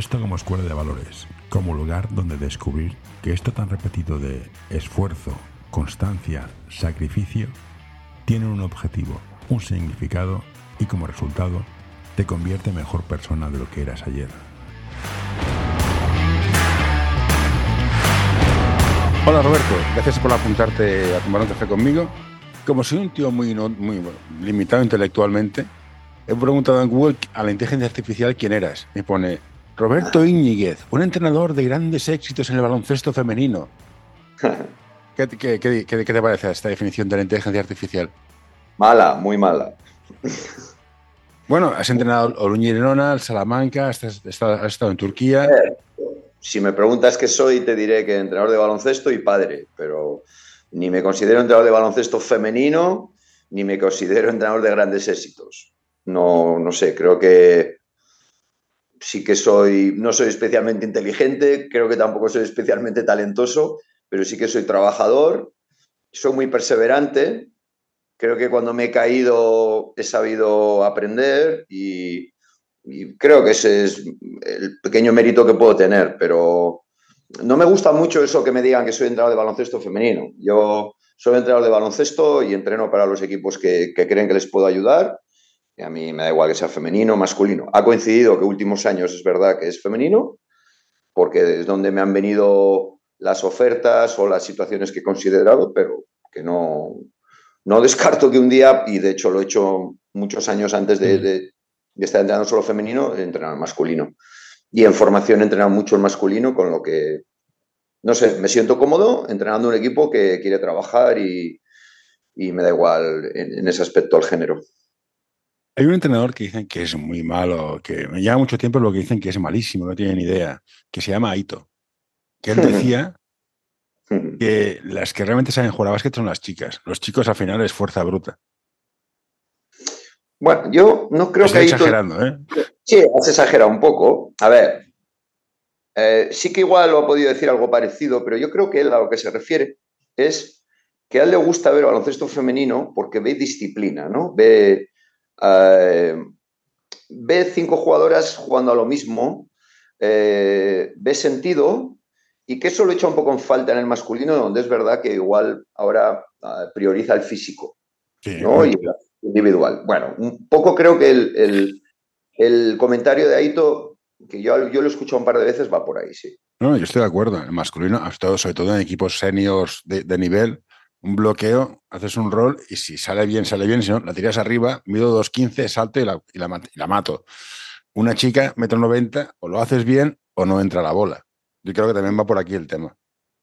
baloncesto como escuela de valores, como lugar donde descubrir que esto tan repetido de esfuerzo, constancia, sacrificio, tiene un objetivo, un significado y como resultado te convierte en mejor persona de lo que eras ayer. Hola Roberto, gracias por apuntarte a tomar un café conmigo. Como soy un tío muy limitado intelectualmente, he preguntado en Google a la inteligencia artificial quién eras. Me pone Roberto Íñiguez, un entrenador de grandes éxitos en el baloncesto femenino. ¿Qué te parece esta definición de la inteligencia artificial? Mala, muy mala. Bueno, has entrenado al Unión Girona, al Salamanca, has estado en Turquía. Si me preguntas qué soy, te diré que entrenador de baloncesto y padre, pero ni me considero entrenador de baloncesto femenino, ni me considero entrenador de grandes éxitos. No sé, creo que sí que no soy especialmente inteligente, creo que tampoco soy especialmente talentoso, pero sí que soy trabajador, soy muy perseverante. Creo que cuando me he caído he sabido aprender y creo que ese es el pequeño mérito que puedo tener, pero no me gusta mucho eso que me digan que soy entrenador de baloncesto femenino. Yo soy entrenador de baloncesto y entreno para los equipos que creen que les puedo ayudar. Y a mí me da igual que sea femenino o masculino. Ha coincidido que últimos años es verdad que es femenino, porque es donde me han venido las ofertas o las situaciones que he considerado, pero que no descarto que un día, y de hecho lo he hecho muchos años antes de estar entrenando solo femenino, entrenar masculino. Y en formación he entrenado mucho el masculino, con lo que, no sé, me siento cómodo entrenando un equipo que quiere trabajar y me da igual en ese aspecto el género. Hay un entrenador que dicen que es muy malo, que me lleva mucho tiempo lo que dicen que es malísimo, no tienen idea, que se llama Aito. Que él decía que las que realmente saben jugar a básquet son las chicas. Los chicos al final es fuerza bruta. Bueno, yo no creo que Estoy Aito... exagerando, ¿eh? Sí, has exagerado un poco. A ver, sí que igual lo ha podido decir algo parecido, pero yo creo que él a lo que se refiere es que a él le gusta ver baloncesto femenino porque ve disciplina, ¿no? Ve 5 jugadoras jugando a lo mismo, ve sentido, y que eso lo echa un poco en falta en el masculino, donde es verdad que igual ahora prioriza el físico, Sí, ¿no? Y el individual. Bueno, un poco creo que el comentario de Aito, que yo lo he escuchado un par de veces, va por ahí, sí. no, yo estoy de acuerdo. El masculino, sobre todo en equipos seniors de nivel, un bloqueo, haces un rol y si sale bien, sale bien. Si no, la tiras arriba, mido 2'15", salto y la mato. Una chica, 1,90 m, o lo haces bien o no entra la bola. Yo creo que también va por aquí el tema.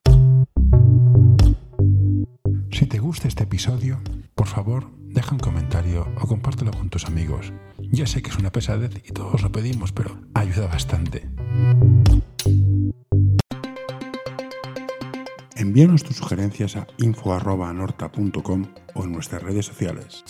Si te gusta este episodio, por favor, deja un comentario o compártelo con tus amigos. Ya sé que es una pesadez y todos lo pedimos, pero ayuda bastante. Envíanos tus sugerencias a info@anorta.com o en nuestras redes sociales.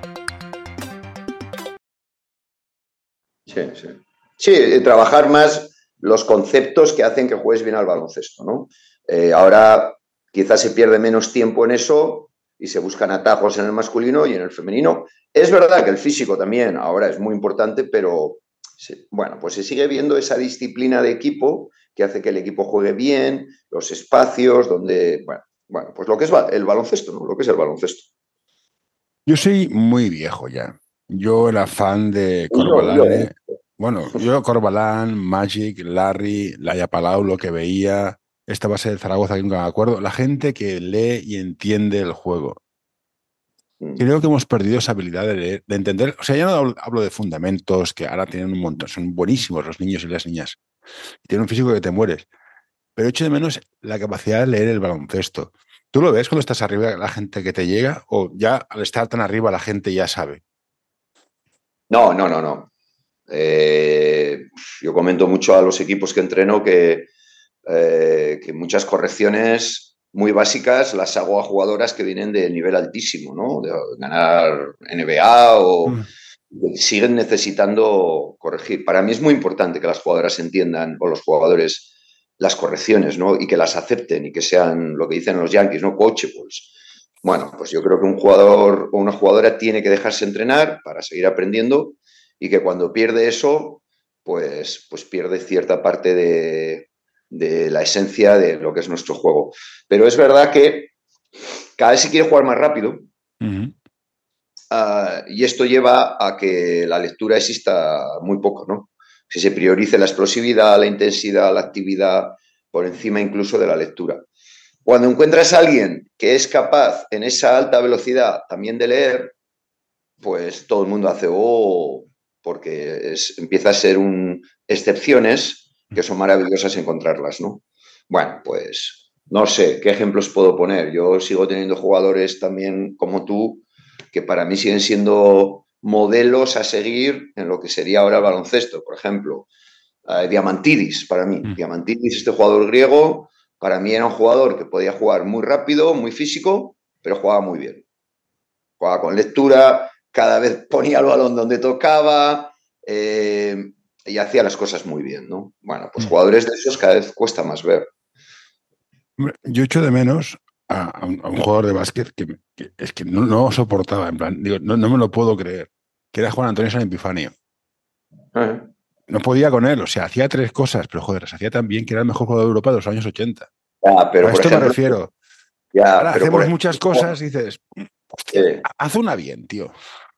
Sí, trabajar más los conceptos que hacen que juegues bien al baloncesto, ¿no? Ahora quizás se pierde menos tiempo en eso y se buscan atajos en el masculino y en el femenino. Es verdad que el físico también ahora es muy importante, pero bueno, pues se sigue viendo esa disciplina de equipo que hace que el equipo juegue bien, los espacios donde, bueno, pues lo que es el baloncesto, ¿no? Lo que es el baloncesto. Yo soy muy viejo ya. Yo era fan de Corbalán. Bueno, yo Corbalán, Magic, Larry, Laia Palau, lo que veía, esta base de Zaragoza, que nunca me acuerdo, la gente que lee y entiende el juego. Creo que hemos perdido esa habilidad de leer, de entender. O sea, ya no hablo de fundamentos, que ahora tienen un montón, son buenísimos los niños y las niñas. Tienen un físico que te mueres. Pero echo de menos la capacidad de leer el baloncesto. ¿Tú lo ves cuando estás arriba, la gente que te llega, o ya al estar tan arriba la gente ya sabe? No. Yo comento mucho a los equipos que entreno que muchas correcciones muy básicas las hago a jugadoras que vienen de nivel altísimo, ¿no? De ganar NBA o siguen necesitando corregir. Para mí es muy importante que las jugadoras entiendan, o los jugadores, las correcciones, ¿no? Y que las acepten y que sean lo que dicen los Yankees, ¿no? Coachables. Bueno, pues yo creo que un jugador o una jugadora tiene que dejarse entrenar para seguir aprendiendo y que cuando pierde eso, pues pierde cierta parte de la esencia de lo que es nuestro juego. Pero es verdad que cada vez se quiere jugar más rápido. Y esto lleva a que la lectura exista muy poco, ¿no? Si se priorice la explosividad, la intensidad, la actividad, por encima incluso de la lectura. Cuando encuentras a alguien que es capaz en esa alta velocidad también de leer, pues todo el mundo hace porque empieza a ser excepciones que son maravillosas encontrarlas, ¿no? Bueno, pues no sé qué ejemplos puedo poner. Yo sigo teniendo jugadores también como tú que para mí siguen siendo modelos a seguir en lo que sería ahora el baloncesto. Por ejemplo, Diamantidis, para mí. Diamantidis, este jugador griego, para mí era un jugador que podía jugar muy rápido, muy físico, pero jugaba muy bien. Jugaba con lectura, cada vez ponía el balón donde tocaba y hacía las cosas muy bien, ¿no? Bueno, pues jugadores de esos cada vez cuesta más ver. Yo echo de menos a un jugador de básquet que es que no soportaba, en plan, digo, no me lo puedo creer, que era Juan Antonio San Epifanio. No podía con él, o sea, hacía 3 cosas, pero joder, se hacía tan bien que era el mejor jugador de Europa de los años 80. Pero a esto me refiero. Ahora hacemos muchas cosas y dices, hostia, haz una bien, tío.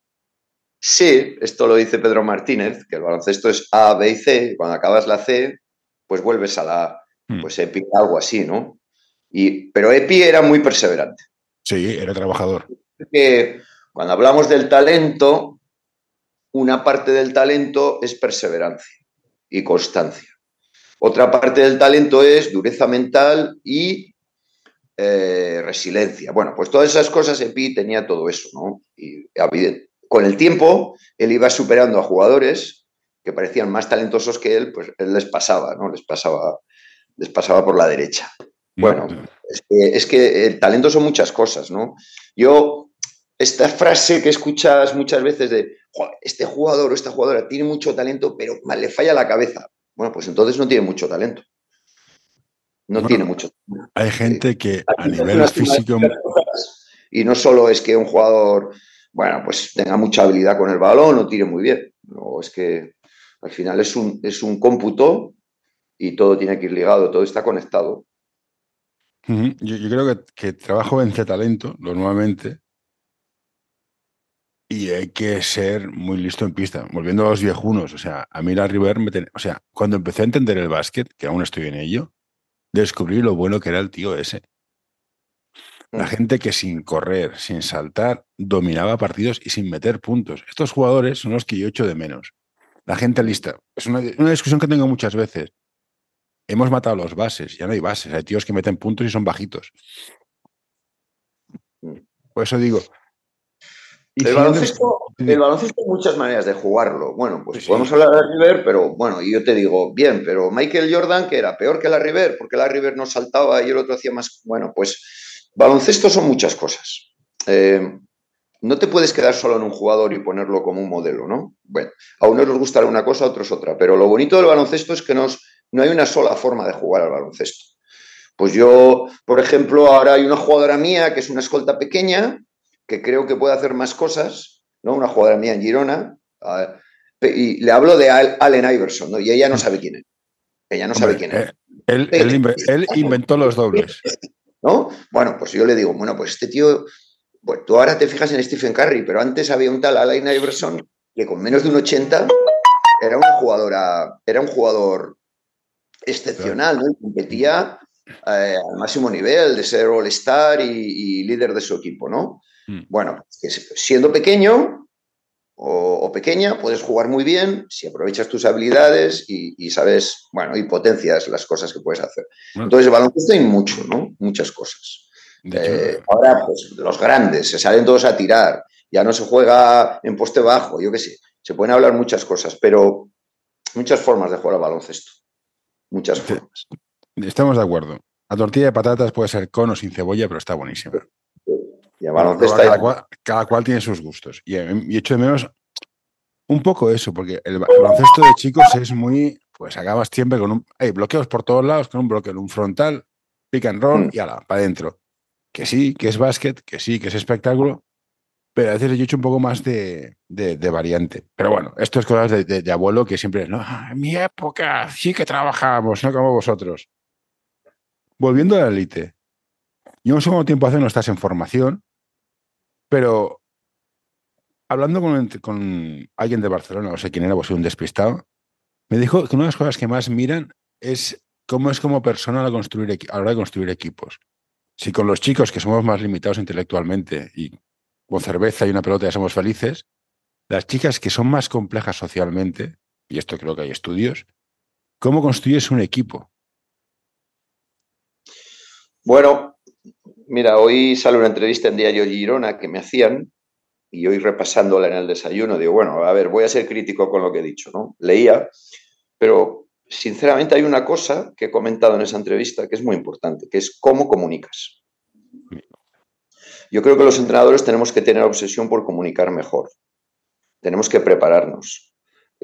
Sí, esto lo dice Pedro Martínez, que el baloncesto es A, B y C, y cuando acabas la C, pues vuelves a la A. Pues Epi, algo así, ¿no? Pero Epi era muy perseverante. Sí, era trabajador. Que cuando hablamos del talento, una parte del talento es perseverancia y constancia. Otra parte del talento es dureza mental y resiliencia. Bueno, pues todas esas cosas, Epi tenía todo eso, ¿no? Y con el tiempo, él iba superando a jugadores que parecían más talentosos que él, pues él les pasaba, ¿no? Les pasaba por la derecha. Bueno, es que el talento son muchas cosas, ¿no? Esta frase que escuchas muchas veces de este jugador o esta jugadora tiene mucho talento, pero le falla la cabeza. Bueno, pues entonces no tiene mucho talento. No tiene mucho talento. Hay gente que a nivel físico... Y no solo es que un jugador, bueno, pues tenga mucha habilidad con el balón o tire muy bien. No, es que al final es un cómputo y todo tiene que ir ligado, todo está conectado. Yo creo que trabajo vence talento, normalmente, y hay que ser muy listo en pista. Volviendo a los viejunos, o sea, a mí la River o sea, cuando empecé a entender el básquet, que aún estoy en ello, descubrí lo bueno que era el tío ese. La gente que sin correr, sin saltar, dominaba partidos y sin meter puntos. Estos jugadores son los que yo echo de menos. La gente lista. Es una discusión que tengo muchas veces. Hemos matado los bases, ya no hay bases. Hay tíos que meten puntos y son bajitos. Por eso digo... El baloncesto hay muchas maneras de jugarlo. Bueno, pues podemos hablar de la River, pero bueno, y yo te digo, bien, pero Michael Jordan, que era peor que la River, porque la River no saltaba y el otro hacía más. Bueno, pues baloncesto son muchas cosas. No te puedes quedar solo en un jugador y ponerlo como un modelo, ¿no? Bueno, a unos les gustará una cosa, a otros otra, pero lo bonito del baloncesto es que no hay una sola forma de jugar al baloncesto. Pues yo, por ejemplo, ahora hay una jugadora mía que es una escolta pequeña, que creo que puede hacer más cosas, ¿no? Una jugadora mía en Girona, y le hablo de Allen Iverson, ¿no? Y ella no sabe quién es. Ella no sabe quién es. Él inventó los dobles. ¿No? Bueno, pues yo le digo, bueno, pues este tío, pues tú ahora te fijas en Stephen Curry, pero antes había un tal Allen Iverson que con menos de un 80 era un jugador excepcional, ¿no? Y competía al máximo nivel de ser All-Star y líder de su equipo, ¿no? Bueno, siendo pequeño o pequeña, puedes jugar muy bien si aprovechas tus habilidades y sabes, bueno, y potencias las cosas que puedes hacer. Entonces, el baloncesto hay mucho, ¿no? Muchas cosas. Ahora, pues, los grandes se salen todos a tirar, ya no se juega en poste bajo, yo qué sé. Se pueden hablar muchas cosas, pero muchas formas de jugar al baloncesto. Muchas formas. Estamos de acuerdo. La tortilla de patatas puede ser con o sin cebolla, pero está buenísima. Y el baloncesto cada cual tiene sus gustos. Y echo de menos un poco eso, porque el baloncesto de chicos es muy... Pues acabas siempre con hay bloqueos por todos lados, con un bloqueo, un frontal, pick and roll y ala, para adentro. Que sí, que es básquet, que sí, que es espectáculo, pero a veces yo he hecho un poco más de variante. Pero bueno, esto es cosas de abuelo que siempre, no, en mi época sí que trabajábamos, no como vosotros. Volviendo a la élite, yo no sé cuánto tiempo hace no estás en formación, pero hablando con alguien de Barcelona, no sé quién era, pues soy un despistado, me dijo que una de las cosas que más miran es cómo es como persona a la hora de construir equipos. Si con los chicos que somos más limitados intelectualmente y con cerveza y una pelota ya somos felices, las chicas que son más complejas socialmente, y esto creo que hay estudios, ¿cómo construyes un equipo? Bueno, mira, hoy sale una entrevista en Diario Girona que me hacían y hoy repasándola en el desayuno, digo, bueno, a ver, voy a ser crítico con lo que he dicho, ¿no? Leía, pero sinceramente hay una cosa que he comentado en esa entrevista que es muy importante, que es cómo comunicas. Yo creo que los entrenadores tenemos que tener obsesión por comunicar mejor, tenemos que prepararnos.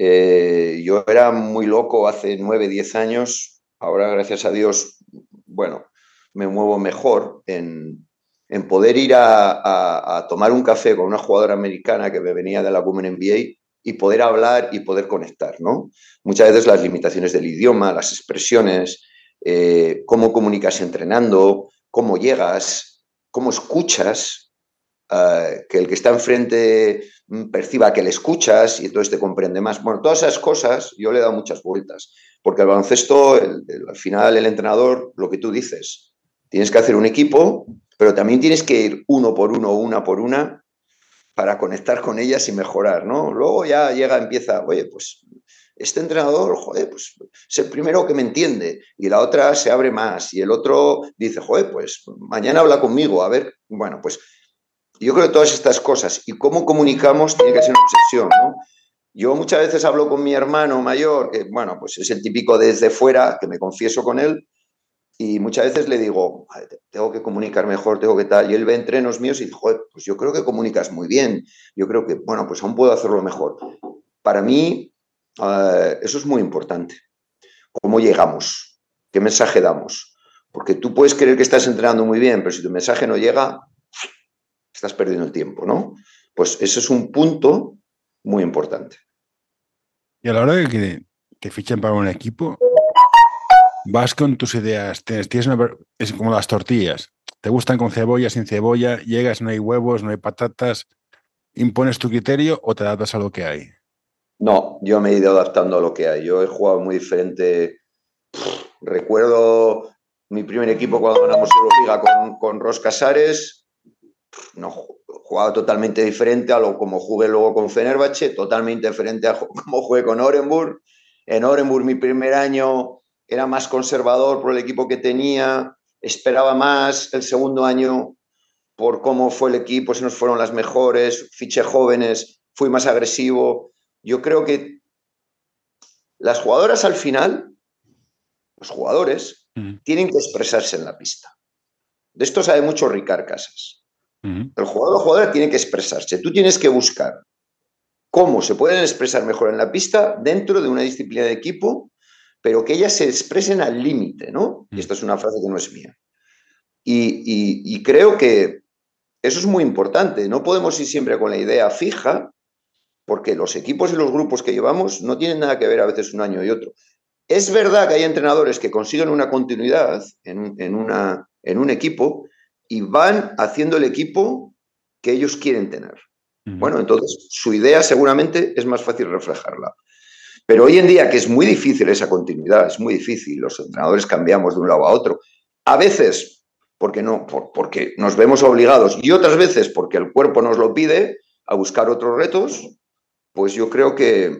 Yo era muy loco hace 9, 10 años, ahora gracias a Dios, bueno, me muevo mejor en poder ir a tomar un café con una jugadora americana que me venía de la Women NBA y poder hablar y poder conectar, ¿no? Muchas veces las limitaciones del idioma, las expresiones, cómo comunicas entrenando, cómo llegas, cómo escuchas, que el que está enfrente perciba que le escuchas y entonces te comprende más. Bueno, todas esas cosas yo le he dado muchas vueltas, porque el baloncesto, al final el entrenador, lo que tú dices, tienes que hacer un equipo, pero también tienes que ir uno por uno, una por una, para conectar con ellas y mejorar, ¿no? Luego ya llega, empieza, oye, pues este entrenador, joder, pues es el primero que me entiende y la otra se abre más y el otro dice, joder, pues mañana habla conmigo, a ver, bueno, pues yo creo que todas estas cosas y cómo comunicamos tiene que ser una obsesión, ¿no? Yo muchas veces hablo con mi hermano mayor, que bueno, pues es el típico desde fuera, que me confieso con él, y muchas veces le digo, tengo que comunicar mejor, tengo que tal, y él ve entrenos míos y dice, joder, pues yo creo que comunicas muy bien, yo creo que, bueno, pues aún puedo hacerlo mejor. Para mí, eso es muy importante, cómo llegamos, qué mensaje damos, porque tú puedes creer que estás entrenando muy bien, pero si tu mensaje no llega, estás perdiendo el tiempo, ¿no? Pues ese es un punto muy importante. Y a la hora de que te fichen para un equipo, vas con tus ideas, es como las tortillas. Te gustan con cebolla, sin cebolla, llegas, no hay huevos, no hay patatas, impones tu criterio o te adaptas a lo que hay. No, yo me he ido adaptando a lo que hay. Yo he jugado muy diferente. Recuerdo mi primer equipo cuando ganamos Euroliga con Ros Casares. No, jugaba totalmente diferente a lo como jugué luego con Fenerbahce, totalmente diferente a como jugué con Orenburg. En Orenburg mi primer año era más conservador por el equipo que tenía, esperaba más. El segundo año, por cómo fue el equipo, se nos fueron las mejores, fiché jóvenes, fui más agresivo. Yo creo que las jugadoras al final, los jugadores, Mm, tienen que expresarse en la pista. De esto sabe mucho Ricard Casas. mm. El jugador o jugadora tiene que expresarse. Tú tienes que buscar cómo se pueden expresar mejor en la pista dentro de una disciplina de equipo, pero que ellas se expresen al límite, ¿no? Y Mm. esta es una frase que no es mía. Y creo que eso es muy importante. No podemos ir siempre con la idea fija, porque los equipos y los grupos que llevamos no tienen nada que ver a veces un año y otro. Es verdad que hay entrenadores que consiguen una continuidad en un equipo y van haciendo el equipo que ellos quieren tener. Mm. Bueno, entonces su idea seguramente es más fácil reflejarla. Pero hoy en día que es muy difícil esa continuidad, es muy difícil, los entrenadores cambiamos de un lado a otro. A veces porque no, porque nos vemos obligados y otras veces porque el cuerpo nos lo pide a buscar otros retos, pues yo creo que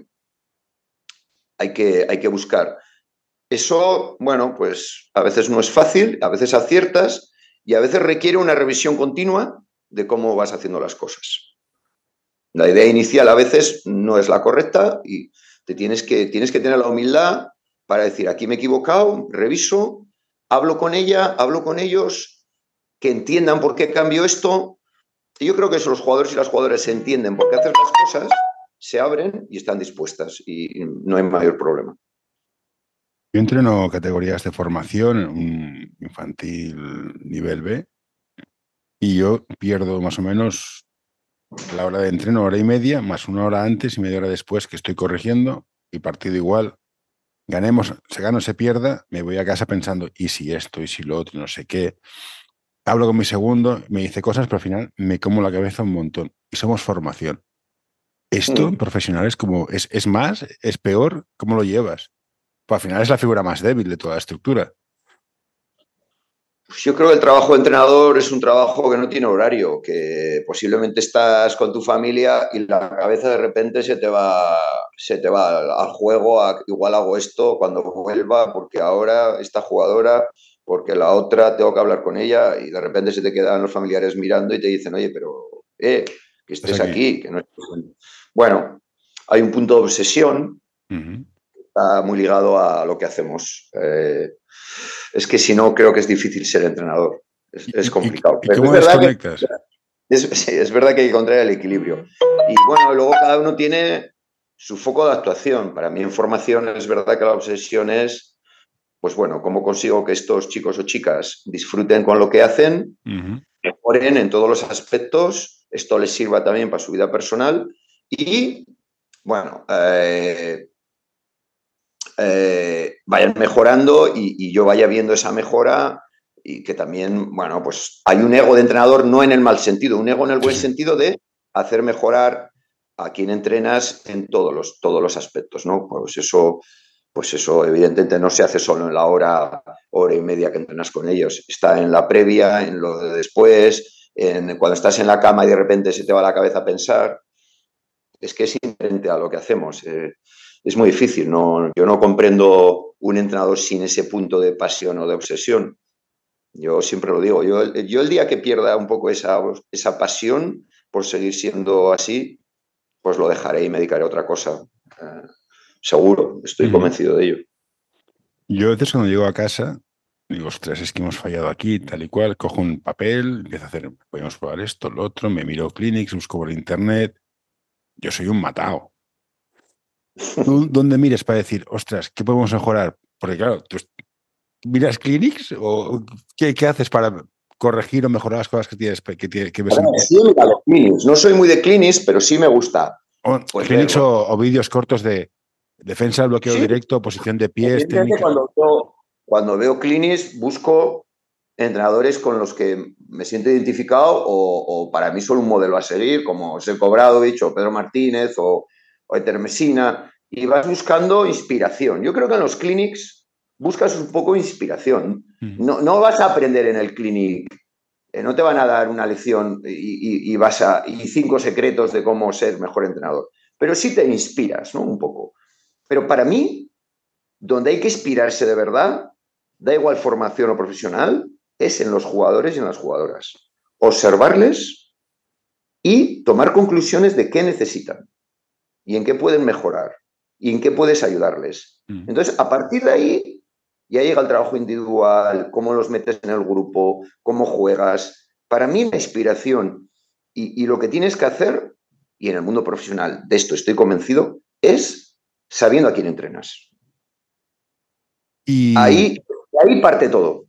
hay que buscar. Eso, bueno, pues a veces no es fácil, a veces aciertas y a veces requiere una revisión continua de cómo vas haciendo las cosas. La idea inicial a veces no es la correcta y tienes que tener la humildad para decir, aquí me he equivocado, reviso, hablo con ella, hablo con ellos, que entiendan por qué cambio esto. Y yo creo que si los jugadores y las jugadoras se entienden por qué hacer las cosas, se abren y están dispuestas y no hay mayor problema. Yo entreno categorías de formación, un infantil nivel B, y yo pierdo más o menos la hora de entreno, hora y media, más una hora antes y media hora después que estoy corrigiendo y partido igual. Ganemos, se gana o se pierda, me voy a casa pensando, ¿y si esto, y si lo otro, no sé qué? Hablo con mi segundo, me dice cosas, pero al final me como la cabeza un montón. Y somos formación. Esto en profesionales como es más, es peor, ¿cómo lo llevas? Pues al final es la figura más débil de toda la estructura. Pues yo creo que el trabajo de entrenador es un trabajo que no tiene horario, que posiblemente estás con tu familia y la cabeza de repente se te va al juego, igual hago esto cuando vuelva, porque ahora esta jugadora, porque la otra tengo que hablar con ella y de repente se te quedan los familiares mirando y te dicen, oye, pero que Estás estés aquí. aquí, que no estés... Bueno, hay un punto de obsesión, Ujú. está muy ligado a lo que hacemos. Es que si no, creo que es difícil ser entrenador. Es complicado. ¿Y Pero cómo desconectas? es verdad que hay que encontrar el equilibrio. Y bueno, luego cada uno tiene su foco de actuación. Para mí en formación es verdad que la obsesión es, pues bueno, cómo consigo que estos chicos o chicas disfruten con lo que hacen, Ujú. mejoren en todos los aspectos, esto les sirva también para su vida personal y, bueno, vayan mejorando y yo vaya viendo esa mejora y que también, bueno, pues hay un ego de entrenador, no en el mal sentido, un ego en el Sí, buen sí. sentido de hacer mejorar a quien entrenas en todos los aspectos, ¿no? Pues eso evidentemente no se hace solo en la hora y media que entrenas con ellos, está en la previa, en lo de después, en cuando estás en la cama y de repente se te va la cabeza a pensar, es que es inherente a lo que hacemos. Es muy difícil, ¿no? Yo no comprendo un entrenador sin ese punto de pasión o de obsesión. Yo siempre lo digo, yo el día que pierda un poco esa pasión por seguir siendo así, pues lo dejaré y me dedicaré a otra cosa. Seguro, estoy Ujú. convencido de ello. Yo a veces cuando llego a casa, digo, ostras, es que hemos fallado aquí, tal y cual, cojo un papel, empiezo a hacer, podemos probar esto, lo otro, me miro clinics, busco por internet. Yo soy un matado. ¿Tú dónde mires para decir, ostras, ¿qué podemos mejorar? Porque claro, ¿tú miras clinics o qué haces para corregir o mejorar las cosas que tienes, que ves en Sí, mira, los clinics. No soy muy de clinics, pero sí me gusta pues clinics verlos. o vídeos cortos de defensa, bloqueo Sí, directo, posición de pies, evidentemente técnica? cuando veo clinics busco entrenadores con los que me siento identificado o para mí son un modelo a seguir, como Selko Obradovic o Pedro Martínez o Eter Messina, y vas buscando inspiración. Yo creo que en los clinics buscas un poco de inspiración. Mm. No vas a aprender en el clinic, no te van a dar una lección y 5 secretos de cómo ser mejor entrenador, pero sí te inspiras, ¿no? Un poco. Pero para mí, donde hay que inspirarse de verdad, da igual formación o profesional, es en los jugadores y en las jugadoras. Observarles y tomar conclusiones de qué necesitan y en qué pueden mejorar y en qué puedes ayudarles. Mm. Entonces, a partir de ahí, ya llega el trabajo individual, cómo los metes en el grupo, cómo juegas. Para mí, la inspiración y lo que tienes que hacer, y en el mundo profesional de esto estoy convencido, es sabiendo a quién entrenas. Y Ahí parte todo.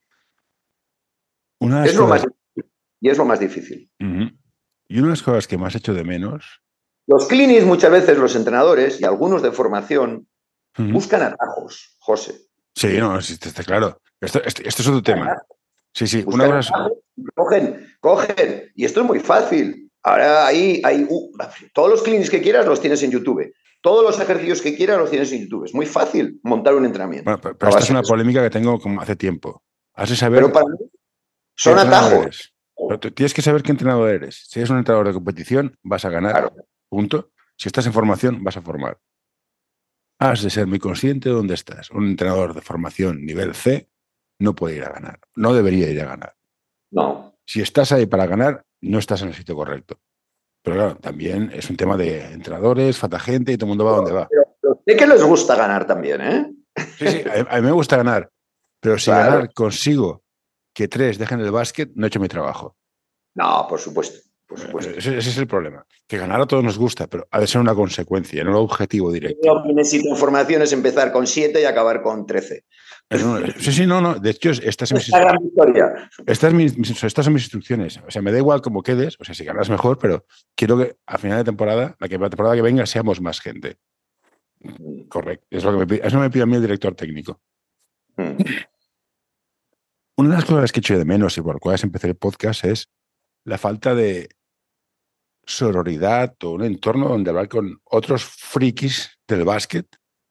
una de las Es lo cosas, más y es lo más difícil. ujú, y una de las cosas que más hecho de menos, Los clinics, muchas veces los entrenadores y algunos de formación ujú, buscan atajos, José. sí, no, sí, está claro. Esto es otro tema. Sí, sí, una Buscan cosa es, atajos, cogen. Y esto es muy fácil. Ahora todos los clinics que quieras los tienes en YouTube. Todos los ejercicios que quieras los tienes en YouTube. Es muy fácil montar un entrenamiento. bueno, pero A esta es base una de eso. polémica que tengo como hace tiempo. Has de Pero saber para mí qué son entrenador atajos. eres. Pero tienes que saber qué entrenador eres. Si eres un entrenador de competición, vas a ganar. Claro. Punto. Si estás en formación, vas a formar. Has de ser muy consciente de dónde estás. Un entrenador de formación nivel C no puede ir a ganar. No debería ir a ganar. No. Si estás ahí para ganar, no estás en el sitio correcto. Pero claro, también es un tema de entrenadores, falta gente y todo el mundo va donde va. Pero sé que les gusta ganar también, ¿eh? Sí, sí, a mí me gusta ganar. Pero si Claro. ganar consigo que 3 dejen el básquet, no he hecho mi trabajo. No, por supuesto. Por supuesto. Ese es el problema. Que ganar a todos nos gusta, pero ha de ser una consecuencia, no un objetivo directo. Mi necesito información es empezar con 7 y acabar con 13. Sí, no. De hecho, estas son mis instrucciones. O sea, me da igual cómo quedes. O sea, si ganas mejor, pero quiero que a final de temporada, la temporada que venga, seamos más gente. Correcto. Eso me pide a mí el director técnico. Una de las cosas que echo de menos y por las cuales empecé el podcast es la falta de sororidad o un entorno donde hablar con otros frikis del básquet.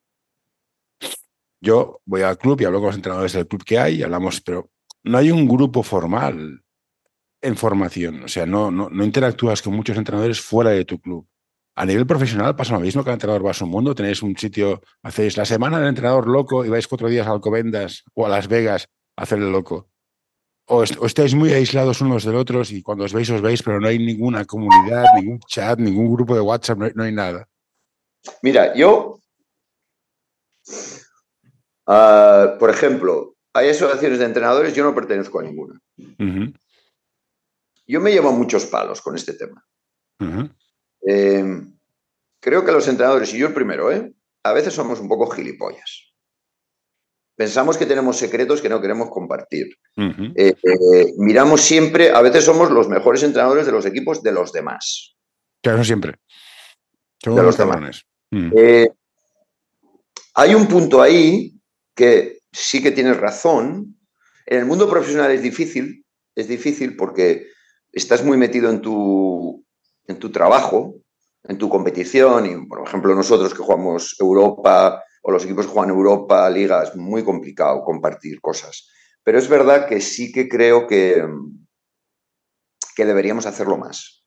Yo voy al club y hablo con los entrenadores del club que hay y hablamos, pero no hay un grupo formal en formación. O sea, no interactúas con muchos entrenadores fuera de tu club. A nivel profesional pasa lo mismo, cada entrenador va a su mundo, tenéis un sitio, hacéis la semana del entrenador loco y vais 4 días a Alcobendas o a Las Vegas a hacer el loco. O estáis muy aislados unos del otros y cuando os veis, pero no hay ninguna comunidad, ningún chat, ningún grupo de WhatsApp, no hay nada. Mira, yo, por ejemplo, hay asociaciones de entrenadores, yo no pertenezco a ninguna. Uh-huh. Yo me llevo muchos palos con este tema. Uh-huh. Creo que los entrenadores, y yo el primero, a veces somos un poco gilipollas. Pensamos que tenemos secretos que no queremos compartir. Uh-huh. Miramos siempre, a veces somos los mejores entrenadores de los equipos de los demás. Claro, no siempre. Somos de los cabrones. Uh-huh. Hay un punto ahí que sí que tienes razón. En el mundo profesional es difícil porque estás muy metido en tu trabajo, en tu competición, y por ejemplo nosotros que jugamos Europa o los equipos que juegan Europa, Liga, es muy complicado compartir cosas. Pero es verdad que sí que creo que deberíamos hacerlo más.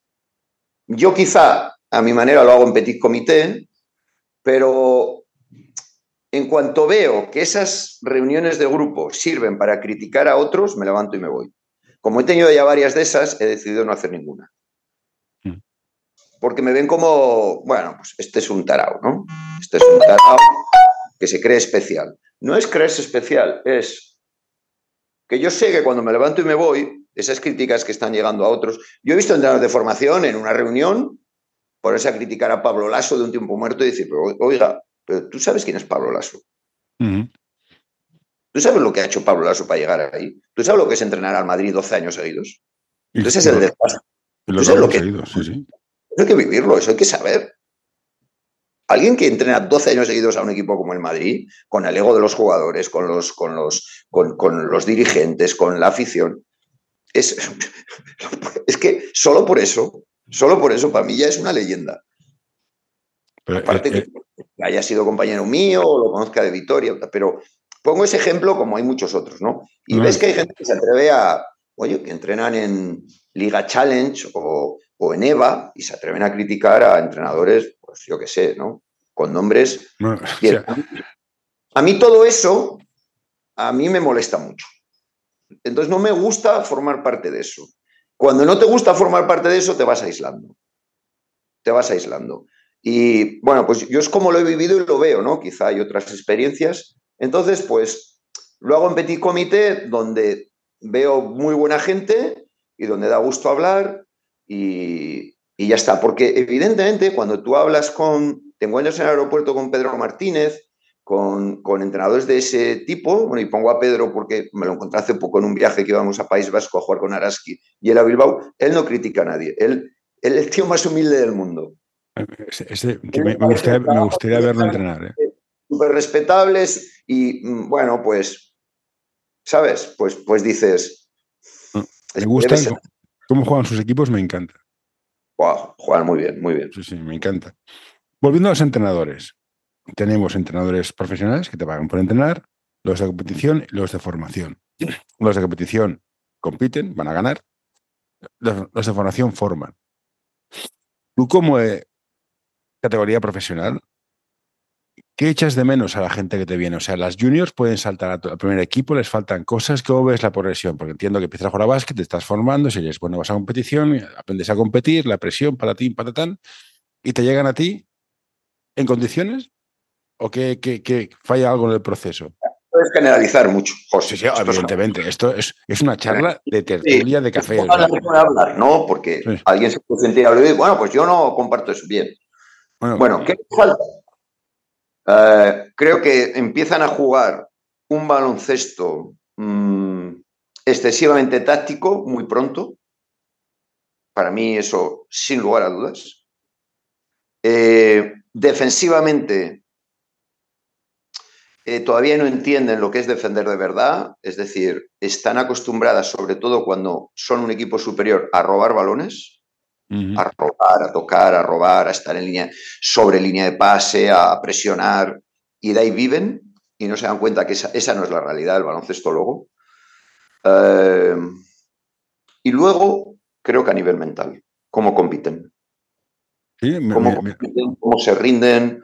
Yo quizá a mi manera lo hago en petit comité, pero en cuanto veo que esas reuniones de grupo sirven para criticar a otros, me levanto y me voy. Como he tenido ya varias de esas, he decidido no hacer ninguna. Porque me ven como, bueno, pues este es un tarao, ¿no? Este es un tarao que se cree especial. No es creerse especial, es que yo sé que cuando me levanto y me voy, esas críticas que están llegando a otros... Yo he visto entrenadores de formación en una reunión ponerse a criticar a Pablo Laso de un tiempo muerto y decir, pero, oiga, pero ¿tú sabes quién es Pablo Laso? Uh-huh. ¿Tú sabes lo que ha hecho Pablo Laso para llegar ahí? ¿Tú sabes lo que es entrenar al Madrid 12 años seguidos? Entonces es el despacho. ¿Tú sabes lo que es? Sí. Eso hay que vivirlo, eso hay que saber. Alguien que entrena 12 años seguidos a un equipo como el Madrid, con el ego de los jugadores, con los dirigentes, con la afición, es que solo por eso para mí ya es una leyenda. Pero, aparte que haya sido compañero mío o lo conozca de Vitoria, pero pongo ese ejemplo como hay muchos otros, ¿no? Y ves que hay gente que se atreve que entrenan en Liga Challenge o en EVA y se atreven a criticar a entrenadores, pues yo qué sé, ¿no? Con nombres... No, o sea... A mí todo eso, a mí me molesta mucho. Entonces no me gusta formar parte de eso. Cuando no te gusta formar parte de eso, te vas aislando. Y bueno, pues yo es como lo he vivido y lo veo, ¿no? Quizá hay otras experiencias. Entonces, pues lo hago en petit comité, donde veo muy buena gente y donde da gusto hablar y ya está. Porque evidentemente cuando tú te encuentras en el aeropuerto con Pedro Martínez, con entrenadores de ese tipo, bueno, y pongo a Pedro porque me lo encontré hace poco en un viaje que íbamos a País Vasco a jugar con Araski y él a Bilbao, él no critica a nadie, él es el tío más humilde del mundo. Me gustaría verlo entrenar. Súper respetables y, bueno, pues, ¿sabes? Pues dices... Me gusta cómo juegan sus equipos, me encanta. Wow, juegan muy bien, muy bien. Sí, me encanta. Volviendo a los entrenadores. Tenemos entrenadores profesionales que te pagan por entrenar, los de competición y los de formación. Los de competición compiten, van a ganar. Los de formación forman. Tú como categoría profesional, ¿qué echas de menos a la gente que te viene? O sea, las juniors pueden saltar al primer equipo, les faltan cosas. ¿Cómo ves la progresión? Porque entiendo que empiezas a jugar a básquet, te estás formando, si eres bueno vas a competición, aprendes a competir, la presión, patatín, patatán, y te llegan a ti en condiciones, ¿o que falla algo en el proceso? Puedes generalizar mucho, José. Sí, evidentemente. Esto es una charla de tertulia, de café. Hablar, ¿no? Porque alguien se puede sentir y bueno, pues yo no comparto eso bien. Bueno, ¿qué falta? Creo que empiezan a jugar un baloncesto excesivamente táctico muy pronto. Para mí eso, sin lugar a dudas. Defensivamente, todavía no entienden lo que es defender de verdad. Es decir, están acostumbradas, sobre todo cuando son un equipo superior, a robar balones, a robar, a tocar, a robar, a estar en línea, sobre línea de pase, a presionar. Y de ahí viven y no se dan cuenta que esa no es la realidad del baloncesto luego. Y luego, creo que a nivel mental, cómo compiten. Sí, Cómo se rinden.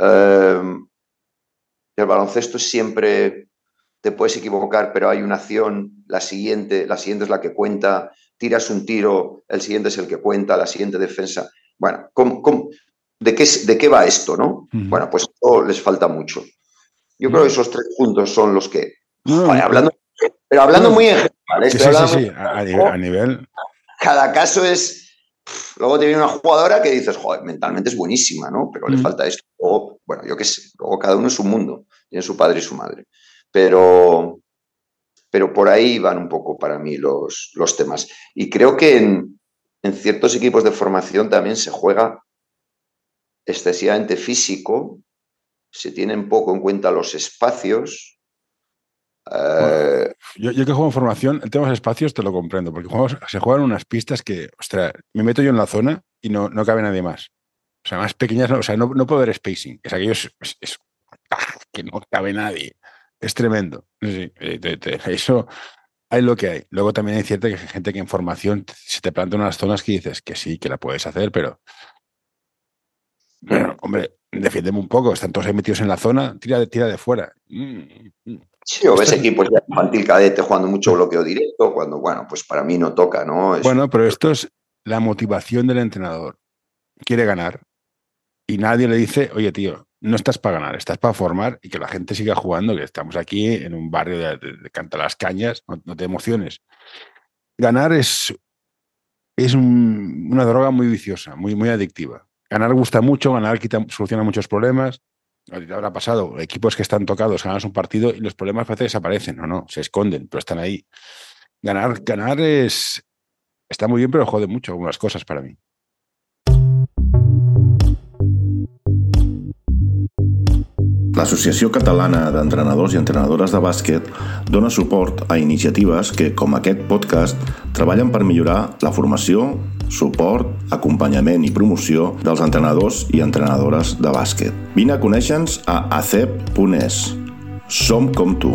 El baloncesto siempre te puedes equivocar, pero hay una acción, la siguiente es la que cuenta, tiras un tiro, el siguiente es el que cuenta, la siguiente defensa. Bueno, ¿de qué va esto, no? Bueno, pues esto les falta mucho. Yo creo que esos 3 puntos son los que... hablando muy en general. Sí, a nivel... Cada caso es... Luego te viene una jugadora que dices, joder, mentalmente es buenísima, ¿no? Pero le falta esto. O, bueno, yo qué sé, luego cada uno es su mundo, tiene su padre y su madre. Pero por ahí van un poco para mí los temas. Y creo que en ciertos equipos de formación también se juega excesivamente físico, se tienen poco en cuenta los espacios. Bueno, yo que juego en formación, el tema de los espacios te lo comprendo, porque se juegan unas pistas que, ostras, me meto yo en la zona y no cabe nadie más. O sea, más pequeñas, o sea, no puedo ver spacing. Es aquello que no cabe nadie. Es tremendo. Sí, eso hay lo que hay. Luego también hay cierta gente que en formación se te plantea unas zonas que dices que sí, que la puedes hacer, pero hombre, defiéndeme un poco. Están todos ahí metidos en la zona, tira de fuera. Sí, o ves equipos ya infantil cadete jugando mucho bloqueo directo, cuando, bueno, pues para mí no toca, ¿no? Bueno, pero esto es la motivación del entrenador. Quiere ganar y nadie le dice, oye, tío, no estás para ganar, estás para formar y que la gente siga jugando, que estamos aquí en un barrio de Canta las Cañas, no te emociones. Ganar es una droga muy viciosa, muy adictiva. Ganar gusta mucho, ganar soluciona muchos problemas. A ti te habrá pasado, equipos que están tocados, ganas un partido y los problemas parece que desaparecen. No, se esconden, pero están ahí. Ganar está muy bien, pero jode mucho algunas cosas para mí. L'Associació Catalana d'Entrenadors i Entrenadores de Bàsquet dona suport a iniciatives que, com aquest podcast, treballen per millorar la formació, suport, acompanyament i promoció dels entrenadors i entrenadores de bàsquet. Vine a conèixer-nos a acep.es. Som com tu.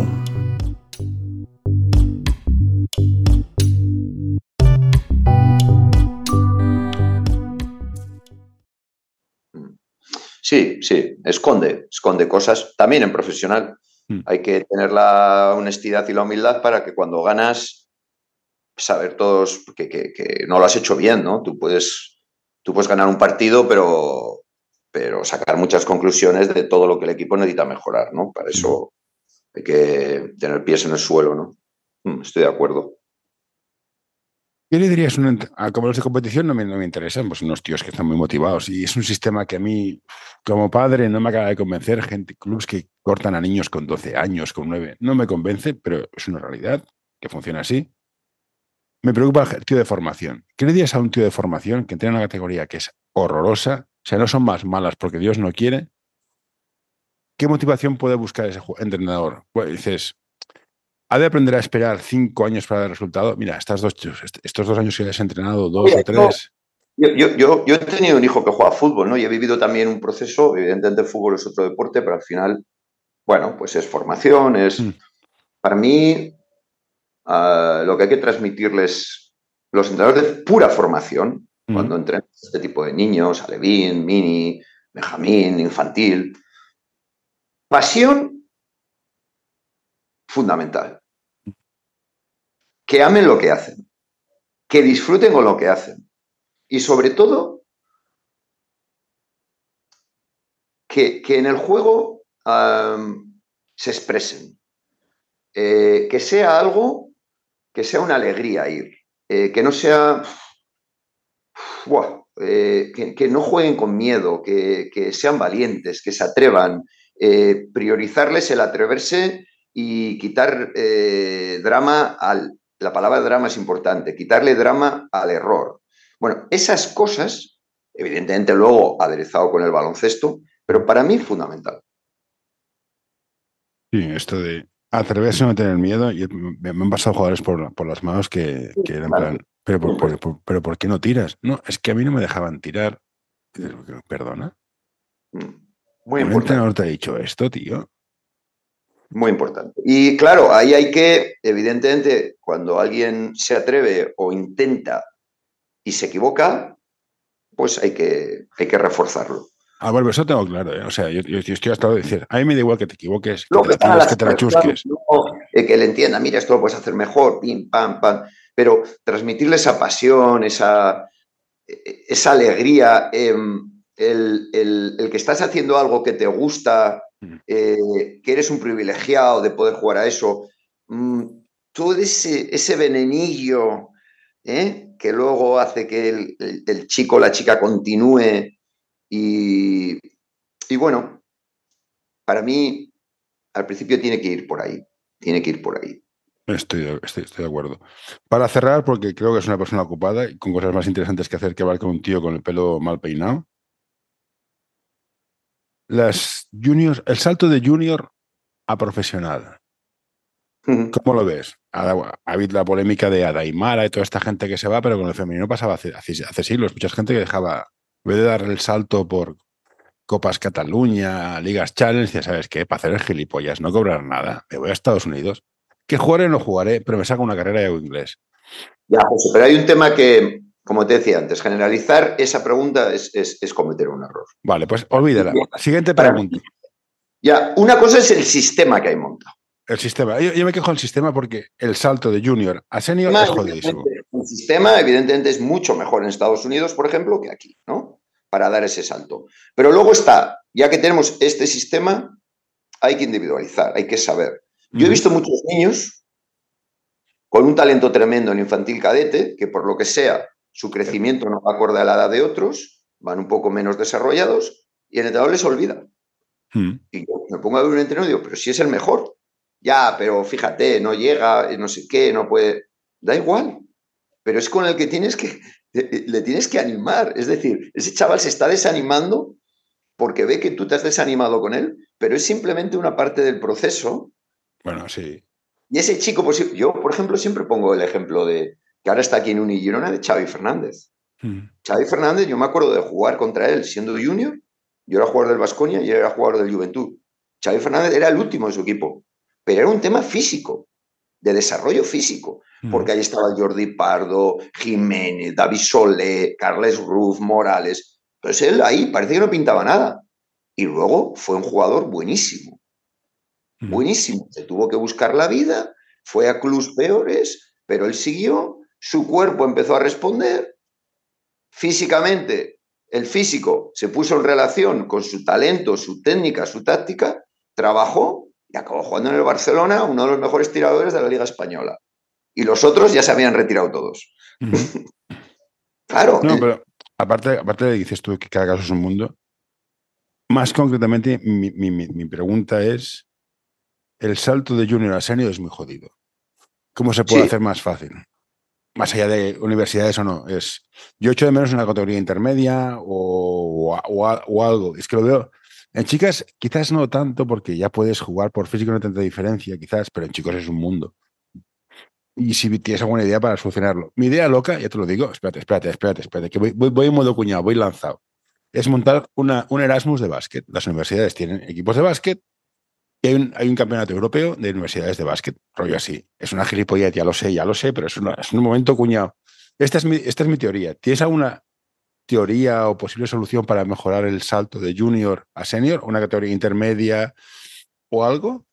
Sí, esconde cosas, también en profesional. Hay que tener la honestidad y la humildad para que cuando ganas, saber todos que no lo has hecho bien, ¿no? Tú puedes ganar un partido, pero sacar muchas conclusiones de todo lo que el equipo necesita mejorar, ¿no? Para eso hay que tener pies en el suelo, ¿no? Estoy de acuerdo. ¿Qué le dirías como los de competición? No me interesan, pues unos tíos que están muy motivados y es un sistema que a mí, como padre, no me acaba de convencer. Clubs que cortan a niños con 12 años, con 9, no me convence, pero es una realidad que funciona así. Me preocupa el tío de formación. ¿Qué le dirías a un tío de formación que entrena una categoría que es horrorosa? O sea, no son más malas porque Dios no quiere. ¿Qué motivación puede buscar ese entrenador? Pues dices, ¿ha de aprender a esperar 5 años para dar resultado? Mira, estos 2 años que has entrenado, 2 o 3. Yo he tenido un hijo que juega fútbol, ¿no? Y he vivido también un proceso, evidentemente el fútbol es otro deporte, pero al final, bueno, pues es formación, Para mí, lo que hay que transmitirles los entrenadores de pura formación, cuando entrenan este tipo de niños, alevín, mini, benjamín, infantil, pasión fundamental. Que amen lo que hacen, que disfruten con lo que hacen y sobre todo que en el juego se expresen, que sea algo, que sea una alegría ir, que no sea que no jueguen con miedo, que sean valientes, que se atrevan, priorizarles el atreverse y quitar drama la palabra drama es importante, quitarle drama al error. Bueno, esas cosas, evidentemente luego aderezado con el baloncesto, pero para mí fundamental. Sí, esto de atreverse a no tener miedo. Y me han pasado jugadores por las manos que eran en plan, pero ¿por qué no tiras? No, es que a mí no me dejaban tirar. Perdona. Muy ¿Un importante. entrenador te ha dicho esto, tío? Muy importante. Y claro, ahí hay que, evidentemente, cuando alguien se atreve o intenta y se equivoca, pues hay que reforzarlo. Bueno, eso tengo claro, ¿eh? O sea, yo estoy hasta de decir, a mí me da igual que te equivoques, que Luego te la están tires, las que te la chusques. que le entienda, mira, esto lo puedes hacer mejor, pim, pam, pam. Pero transmitirle esa pasión, esa alegría, el que estás haciendo algo que te gusta, que eres un privilegiado de poder jugar a eso, todo ese venenillo que luego hace que el chico o la chica continúe y bueno, para mí al principio tiene que ir por ahí, Estoy de acuerdo. Para cerrar, porque creo que es una persona ocupada y con cosas más interesantes que hacer que hablar con un tío con el pelo mal peinado. Las juniors, el salto de junior a profesional. ¿Cómo lo ves? Ha habido la polémica de Adaimara y toda esta gente que se va, pero con el femenino pasaba hace siglos. Mucha gente que dejaba, en vez de dar el salto por Copas Cataluña, Ligas Challenge, ya sabes qué, para hacer el gilipollas, no cobrar nada. Me voy a Estados Unidos. Que jugaré no jugaré, pero me saco una carrera y hago inglés. Ya, José, pero hay un tema que, como te decía antes, generalizar esa pregunta es cometer un error. Vale, pues olvídala. Siguiente Para pregunta. mí, ya, una cosa es el sistema que hay montado. El sistema. Yo me quejo del sistema porque el salto de junior a senior es jodidísimo. El sistema, evidentemente, es mucho mejor en Estados Unidos, por ejemplo, que aquí, ¿no? Para dar ese salto. Pero luego está, ya que tenemos este sistema, hay que individualizar, hay que saber. Yo he visto muchos niños con un talento tremendo en infantil cadete, que por lo que sea, su crecimiento no va acorde a la edad de otros, van un poco menos desarrollados, y el entrenador les olvida. Y yo me pongo a ver un entrenador y digo, pero si es el mejor. Ya, pero fíjate, no llega, no sé qué, no puede. Da igual. Pero es con el que le tienes que animar. Es decir, ese chaval se está desanimando porque ve que tú te has desanimado con él, pero es simplemente una parte del proceso. Bueno, sí. Y ese chico, pues yo, por ejemplo, siempre pongo el ejemplo de que ahora está aquí en Unigirona, de Xavi Fernández. Xavi Fernández, yo me acuerdo de jugar contra él siendo junior. Yo era jugador del Baskonia y él era jugador del Juventud. Xavi Fernández era el último de su equipo, pero era un tema físico, de desarrollo físico, porque ahí estaba Jordi Pardo, Jiménez, David Solé, Carles Ruf, Morales. Entonces él ahí parece que no pintaba nada. Y luego fue un jugador buenísimo. Buenísimo. Se tuvo que buscar la vida, fue a clubs peores, pero él siguió, su cuerpo empezó a responder. Físicamente, el físico se puso en relación con su talento, su técnica, su táctica, trabajó y acabó jugando en el Barcelona, uno de los mejores tiradores de la Liga Española. Y los otros ya se habían retirado todos. Claro. No, pero aparte de dices tú que cada caso es un mundo, más concretamente mi pregunta es, el salto de junior a senior es muy jodido. ¿Cómo se puede hacer más fácil? Más allá de universidades o no. Yo echo de menos una categoría intermedia o algo. Es que lo veo. En chicas quizás no tanto porque ya puedes jugar por físico, no hay tanta diferencia quizás, pero en chicos es un mundo. Y si tienes alguna idea para solucionarlo. Mi idea loca, ya te lo digo, espérate, que voy en modo cuñado, voy lanzado. Es montar un Erasmus de básquet. Las universidades tienen equipos de básquet y hay un campeonato europeo de universidades de básquet, rollo así. Es una gilipollez, ya lo sé, pero es un momento cuñado. Esta es mi teoría. ¿Tienes alguna teoría o posible solución para mejorar el salto de junior a senior? ¿Una categoría intermedia o algo?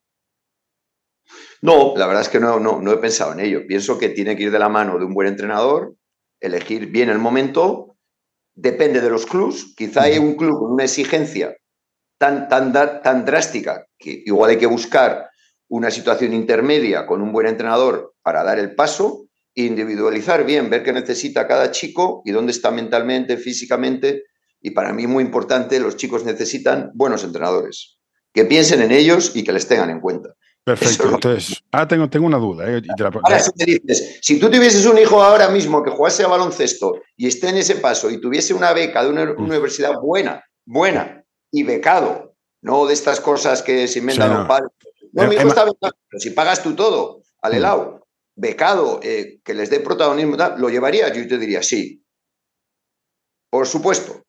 No, la verdad es que no he pensado en ello. Pienso que tiene que ir de la mano de un buen entrenador, elegir bien el momento, depende de los clubs. Quizá hay un club con una exigencia tan drástica que igual hay que buscar una situación intermedia con un buen entrenador para dar el paso, individualizar bien, ver qué necesita cada chico y dónde está mentalmente, físicamente. Y para mí muy importante, los chicos necesitan buenos entrenadores, que piensen en ellos y que les tengan en cuenta. Perfecto. Entonces, ahora tengo una duda. Ahora, si te dices, si tú tuvieses un hijo ahora mismo que jugase a baloncesto y esté en ese paso y tuviese una beca de una universidad buena y becado, no de estas cosas que se inventan los padres. No, mi hijo está becado, pero si pagas tú todo al helado, becado, que les dé protagonismo, ¿lo llevarías? Yo te diría sí. Por supuesto,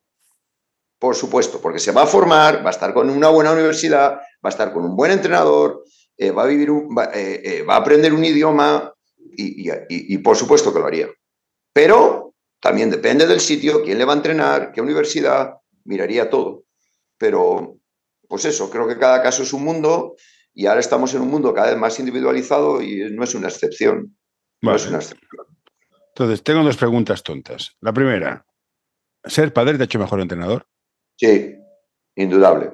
porque se va a formar, va a estar con una buena universidad, va a estar con un buen entrenador, va a aprender un idioma y por supuesto que lo haría. Pero también depende del sitio, quién le va a entrenar, qué universidad, miraría todo. Pero, pues eso, creo que cada caso es un mundo y ahora estamos en un mundo cada vez más individualizado y no es una excepción. Vale. No es una excepción. Entonces, tengo 2 preguntas tontas. La primera, ¿ser padre te ha hecho mejor entrenador? Sí, indudable.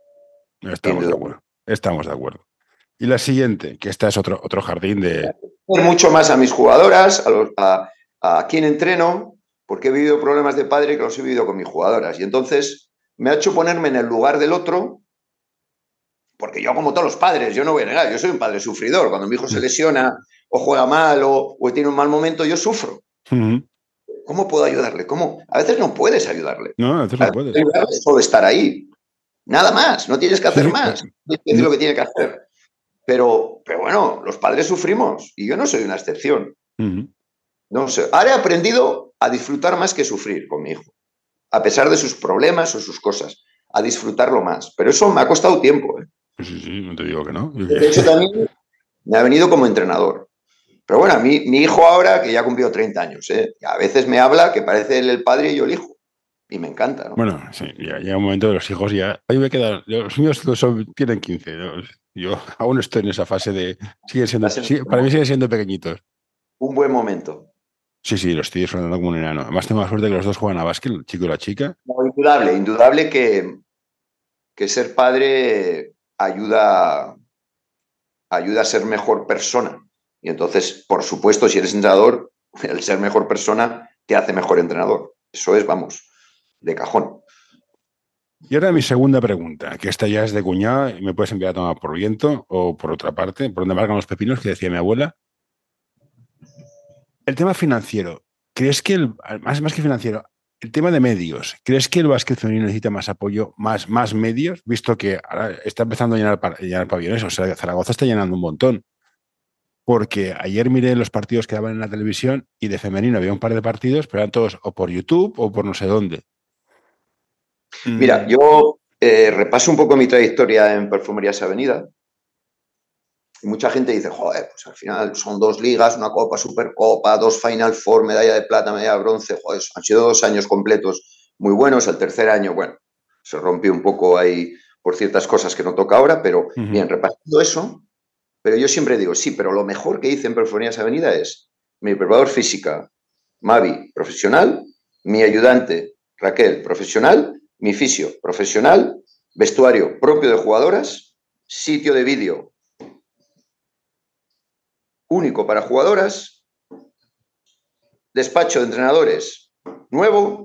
Estamos de acuerdo. Y la siguiente, que esta es otro jardín de... Mucho más a mis jugadoras, a quien entreno, porque he vivido problemas de padre que los he vivido con mis jugadoras. Y entonces me ha hecho ponerme en el lugar del otro, porque yo, como todos los padres, yo no voy a negar, yo soy un padre sufridor. Cuando mi hijo se lesiona o juega mal o tiene un mal momento, yo sufro. ¿Cómo puedo ayudarle? ¿Cómo? A veces no puedes ayudarle. No, a veces no puedes. Es solo estar ahí. Nada más, no tienes que hacer más. Tienes que decir lo que tiene que hacer. Pero bueno, los padres sufrimos y yo no soy una excepción. No sé. Ahora he aprendido a disfrutar más que sufrir con mi hijo. A pesar de sus problemas o sus cosas. A disfrutarlo más. Pero eso me ha costado tiempo. Sí, no te digo que no. De hecho, también me ha venido como entrenador. Pero bueno, mi hijo ahora, que ya cumplió 30 años, a veces me habla que parece él el padre y yo el hijo. Y me encanta, ¿no? Bueno, sí, ya llega un momento de los hijos ya... Ahí me quedan... Los míos tienen 15. ¿no? Yo aún estoy en esa fase de... para mí siguen siendo pequeñitos. Un buen momento. Sí, lo estoy disfrutando como un enano. Además tengo la suerte de que los 2 juegan a básquet, el chico y la chica. No, indudable que ser padre ayuda a ser mejor persona. Y entonces, por supuesto, si eres entrenador, el ser mejor persona te hace mejor entrenador. Eso es, vamos, de cajón. Y ahora mi segunda pregunta, que esta ya es de cuñado y me puedes enviar a tomar por viento o por otra parte, por donde marcan los pepinos, que decía mi abuela. El tema financiero, ¿crees que más que financiero, el tema de medios, ¿crees que el básquet femenino necesita más apoyo, más medios, visto que ahora está empezando a llenar pabellones? O sea, Zaragoza está llenando un montón. Porque ayer miré los partidos que daban en la televisión y de femenino había un par de partidos, pero eran todos o por YouTube o por no sé dónde. Mira, yo repaso un poco mi trayectoria en Perfumerías Avenida. Y mucha gente dice, joder, pues al final son 2 ligas, una Copa, Supercopa, 2 Final Four, medalla de plata, medalla de bronce. Joder, han sido 2 años completos muy buenos. El tercer año, bueno, se rompió un poco ahí por ciertas cosas que no toca ahora, pero bien, repasando eso. Pero yo siempre digo, sí, pero lo mejor que hice en Perfumerías Avenida es mi preparador física, Mavi, profesional, mi ayudante, Raquel, profesional, mi fisio, profesional, vestuario propio de jugadoras, sitio de vídeo único para jugadoras, despacho de entrenadores nuevo,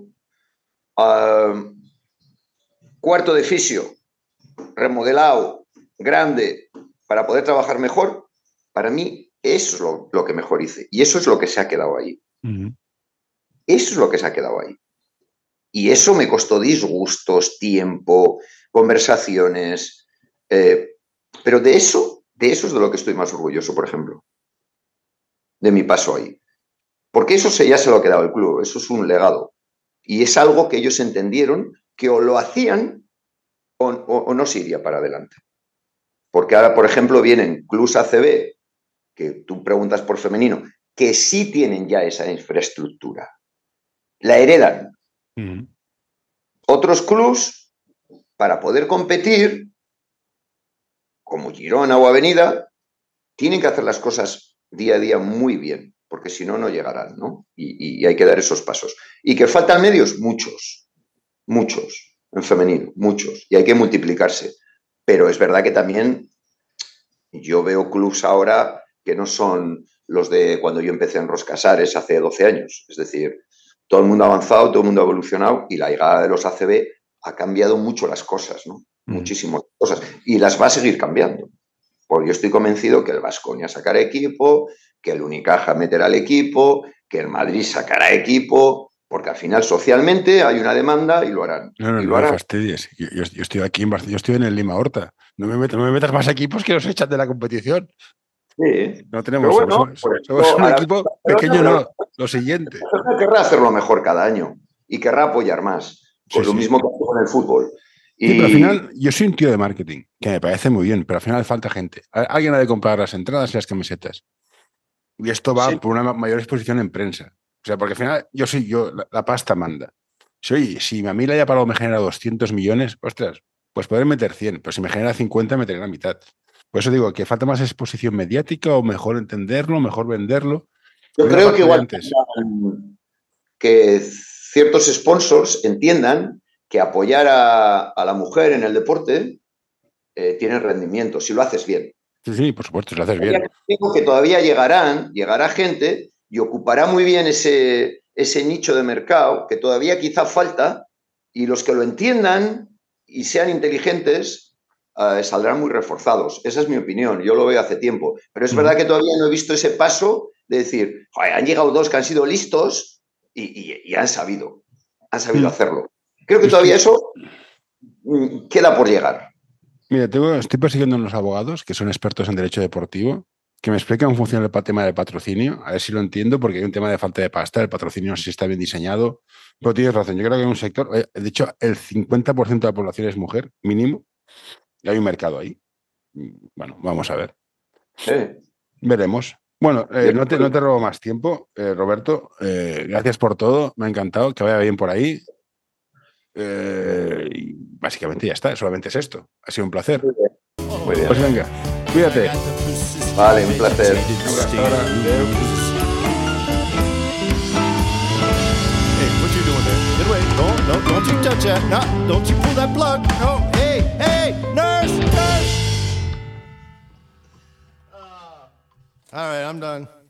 cuarto de fisio remodelado, grande, para poder trabajar mejor. Para mí eso es lo que mejor hice y eso es lo que se ha quedado ahí. Eso es lo que se ha quedado ahí. Y eso me costó disgustos, tiempo, conversaciones, pero de eso es de lo que estoy más orgulloso, por ejemplo, de mi paso ahí. Porque eso ya se lo ha quedado el club, eso es un legado. Y es algo que ellos entendieron que o lo hacían o no se iría para adelante. Porque ahora, por ejemplo, vienen clubs ACB, que tú preguntas por femenino, que sí tienen ya esa infraestructura. La heredan. Otros clubs, para poder competir, como Girona o Avenida, tienen que hacer las cosas día a día muy bien, porque si no, no llegarán, ¿no? Y hay que dar esos pasos. ¿Y que faltan medios? Muchos, en femenino, muchos. Y hay que multiplicarse. Pero es verdad que también yo veo clubs ahora que no son los de cuando yo empecé en Roscasares hace 12 años. Es decir, todo el mundo ha avanzado, todo el mundo ha evolucionado y la llegada de los ACB ha cambiado mucho las cosas, ¿no? Muchísimas cosas. Y las va a seguir cambiando. Porque yo estoy convencido que el Baskonia sacará equipo, que el Unicaja meterá el equipo, que el Madrid sacará equipo, porque al final socialmente hay una demanda y lo harán. No me fastidies. Yo estoy aquí en Barcelona, yo estoy en el Lima Horta. No me metas más equipos que los echan de la competición. Sí. No tenemos, somos un equipo pequeño, no, lo siguiente. Querrá hacerlo mejor cada año y querrá apoyar más. Lo mismo que con el fútbol. Sí, pero al final, yo soy un tío de marketing, que me parece muy bien, pero al final falta gente. Alguien ha de comprar las entradas y las camisetas. Y esto va por una mayor exposición en prensa. O sea, porque al final, la pasta manda. Si a mí la haya parado me genera 200 millones, ostras, pues poder meter 100, pero si me genera 50, meteré la mitad. Por eso digo que falta más exposición mediática o mejor entenderlo, mejor venderlo. Yo creo que igual que ciertos sponsors entiendan que apoyar a la mujer en el deporte tiene rendimiento, si lo haces bien. Sí, por supuesto, si lo haces bien. Digo que todavía llegará gente y ocupará muy bien ese nicho de mercado que todavía quizá falta, y los que lo entiendan y sean inteligentes saldrán muy reforzados. Esa es mi opinión, yo lo veo hace tiempo. Pero es verdad que todavía no he visto ese paso de decir, han llegado dos que han sido listos y han sabido hacerlo. Creo que todavía eso queda por llegar. Mira, estoy persiguiendo a unos abogados que son expertos en derecho deportivo, que me explican cómo funciona el tema del patrocinio, a ver si lo entiendo, porque hay un tema de falta de pasta, el patrocinio no sé si está bien diseñado, pero tienes razón, yo creo que hay un sector, de hecho, el 50% de la población es mujer, mínimo, y hay un mercado ahí. Bueno, vamos a ver. Veremos. Bueno, no te robo más tiempo, Roberto, gracias por todo, me ha encantado, que vaya bien por ahí. Y básicamente ya está, solamente es esto. Ha sido un placer. Muy bien. Pues venga, cuídate. Vale, un placer. Ahora. Hey, what you doing there? Get away. Don't you touch that. No, don't you pull that plug. No, hey, nurse. All right, I'm done.